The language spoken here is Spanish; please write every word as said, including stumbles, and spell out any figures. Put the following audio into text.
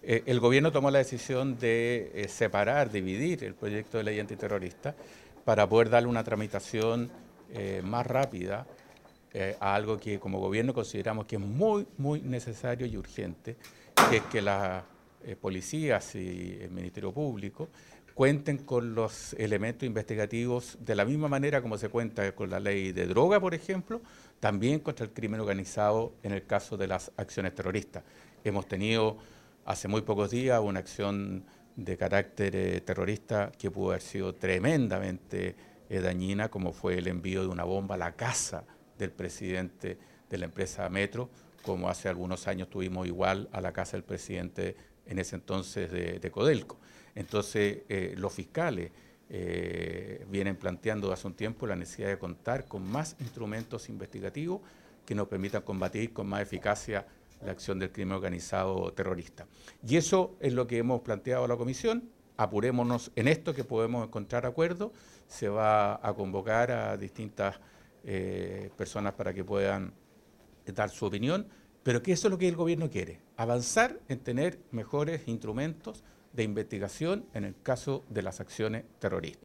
Eh, el gobierno tomó la decisión de eh, separar, dividir el proyecto de ley antiterrorista para poder darle una tramitación eh, más rápida eh, a algo que como gobierno consideramos que es muy, muy necesario y urgente, que es que las eh, policías y el Ministerio Público cuenten con los elementos investigativos de la misma manera como se cuenta con la ley de droga, por ejemplo, también contra el crimen organizado en el caso de las acciones terroristas. Hemos tenido hace muy pocos días una acción de carácter eh, terrorista que pudo haber sido tremendamente eh, dañina, como fue el envío de una bomba a la casa del presidente de la empresa Metro, como hace algunos años tuvimos igual a la casa del presidente en ese entonces de, de Codelco. Entonces, eh, los fiscales eh, vienen planteando hace un tiempo la necesidad de contar con más instrumentos investigativos que nos permitan combatir con más eficacia la acción del crimen organizado terrorista. Y eso es lo que hemos planteado a la Comisión. Apurémonos en esto, que podemos encontrar acuerdo. Se va a convocar a distintas eh, personas para que puedan dar su opinión, pero que eso es lo que el gobierno quiere, avanzar en tener mejores instrumentos de investigación en el caso de las acciones terroristas.